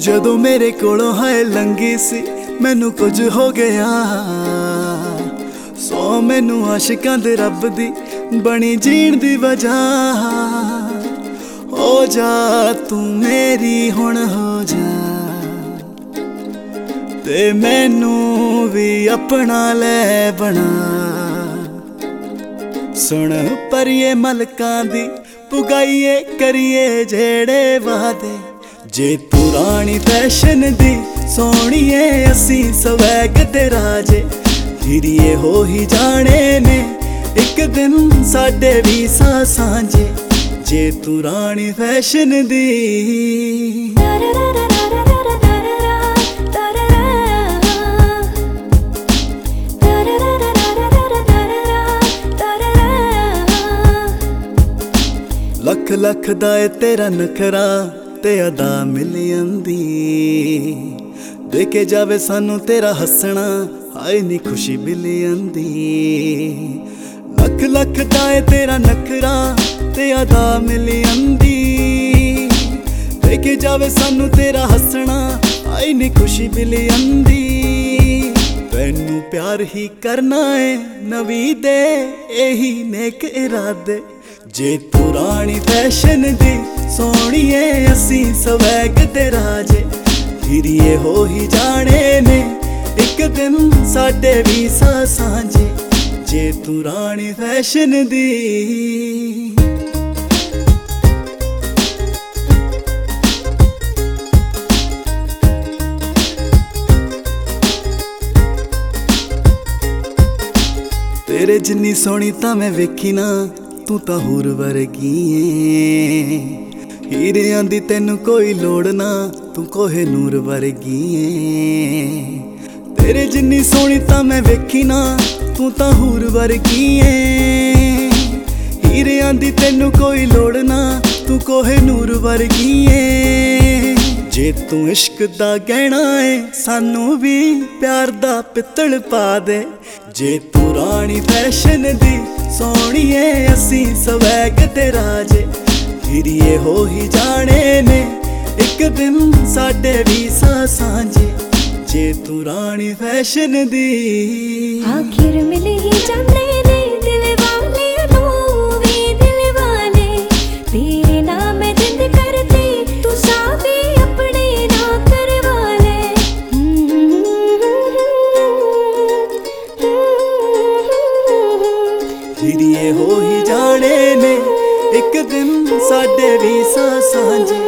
ਜਦੋਂ ਮੇਰੇ ਕੋਲੋਂ ਹਾਏ ਲੰਗੀ ਸੀ ਮੈਨੂੰ ਕੁਝ ਹੋ ਗਿਆ। ਸੋ ਮੈਨੂੰ ਆਸ਼ਿਕਾਂ ਦੇ ਰੱਬ ਦੀ ਬਣੀ ਜੀਣ ਦੀ ਵਜ੍ਹਾ। ਹੋ ਜਾ ਤੂੰ ਮੇਰੀ ਹੁਣ ਹੋ ਜਾ, ਤੇ ਮੈਨੂੰ ਵੀ ਆਪਣਾ ਲੈ ਬਣਾ। ਸੁਣ ਪਰੀਏ ਮਲਕਾਂ ਦੀ ਪੁਗਾਈਏ ਕਰੀਏ ਜਿਹੜੇ ਵਾਦੇ। ਜੇ ਤੂੰ ਰਾਣੀ ਫੈਸ਼ਨ ਦੀ ਸੋਹਣੀਏ ਅਸੀਂ ਸਵੈਗ ਤੇ ਰਾਜੇ। ਹੀਰੀਏ ਹੋ ਹੀ ਜਾਣੇ ਨੇ ਇੱਕ ਦਿਨ ਸਾਡੇ ਵੀ ਸਾਂਝੇ। ਜੇ ਤੂੰ ਰਾਣੀ ਫੈਸ਼ਨ ਦੀ। ਲੱਖ ਲੱਖ ਦਾ ਏ ਤੇਰਾ ਨਖਰਾ ਤੇ ਅਦਾ ਮਿਲ ਜਾਂਦੀ। ਦੇ ਕੇ ਜਾਵੇ ਸਾਨੂੰ ਤੇਰਾ ਹੱਸਣਾ ਹਾਏ ਨੀ ਖੁਸ਼ੀ ਮਿਲ ਜਾਂਦੀ। ਲੱਖ ਲੱਖ ਦਾ ਏ ਤੇਰਾ ਨਖਰਾ ਤੇ ਅਦਾ ਮਿਲ ਜਾਂਦੀ। ਦੇ ਕੇ ਜਾਵੇ ਸਾਨੂੰ ਤੇਰਾ ਹੱਸਣਾ ਹਾਏ ਨੀ ਖੁਸ਼ੀ ਮਿਲ ਜਾਂਦੀ। ਤੈਨੂੰ ਪਿਆਰ ਹੀ ਕਰਨਾ ਏ ਨਵੀਂ ਦੇ ਇਹੀ ਨੇਕ ਇਰਾਦੇ। ਜੇ ਤੂੰ ਰਾਣੀ ਫੈਸ਼ਨ ਦੀ ਸੋਹਣੀਏ ਅਸੀਂ ਸਵੈਗ ਤੇ ਰਾਜੇ। ਹੀਰੀਏ ਹੋ ਹੀ ਜਾਣੇ ਨੇ ਇੱਕ ਦਿਨ ਸਾਡੇ ਵੀ ਸਾਂਝੇ। ਜੇ ਤੂੰ ਰਾਣੀ ਫੈਸ਼ਨ ਦੀ। ਤੇਰੇ ਜਿੰਨੀ ਸੋਹਣੀ ਤਾਂ ਮੈਂ ਵੇਖੀ ਨਾ, ਤੂੰ ਤਾਂ ਹੂਰ ਵਰਗੀ ਏ। ਹੀਰਿਆਂ ਦੀ ਤੈਨੂੰ ਕੋਈ ਲੋੜ ਨਾ, ਤੂੰ ਕੋਹੇ ਨੂਰ ਵਰਗੀ ਏ। ਤੇਰੇ ਜਿੰਨੀ ਸੋਹਣੀ ਤਾਂ ਮੈਂ ਵੇਖੀ ਨਾ, ਤੂੰ ਤਾਂ ਹੂਰ ਵਰਗੀ ਏ। ਹੀਰਿਆਂ ਦੀ ਤੈਨੂੰ ਕੋਈ ਲੋੜ ਨਾ, ਤੂੰ ਕੋਹੇ ਨੂਰ ਵਰਗੀ ਏ। ਜੇ ਤੂੰ ਇਸ਼ਕ ਦਾ ਗਹਿਣਾ ਏ ਸਾਨੂੰ ਵੀ ਪਿਆਰ ਦਾ ਪਿੱਤਲ ਪਾ ਦੇ। ਜੇ ਤੂੰ ਰਾਣੀ ਫੈਸ਼ਨ ਦੀ ਸੋਹਣੀਏ ਅਸੀਂ ਸਵੈਗ ਤੇ ਰਾਜੇ। ਹੀਰੀਏ ਹੋ ਹੀ ਜਾਣੇ ਨੇ ਇੱਕ ਦਿਨ ਸਾਡੇ ਵੀ ਸਾਂਝੇ। ਜੇ ਤੂੰ ਰਾਣੀ ਫੈਸ਼ਨ ਦੀ। ਆਖਿਰ ਮਿਲ ਹੀ ਜਾਂਦੇ ਨੇ ਦਿਲ ਵਾਲਿਆਂ ਨੂੰ ਵੀ ਦਿਲ ਵਾਲੇ। ਤੇਰੇ ਨਾਮ ਮੈਂ ਜਿੰਦ ਕਰਦੀ ਤੂੰ ਸਾਬੀ ਆਪਣੇ ਨਾ ਕਰਵਾ ਲੈ। ਹੀਰੀਏ ਹੋ ਹੀ ਜਾਣੇ ਨੇ ਇੱਕ ਦਿਨ ਸਾਡੇ ਵੀ ਸਾਂਝੇ।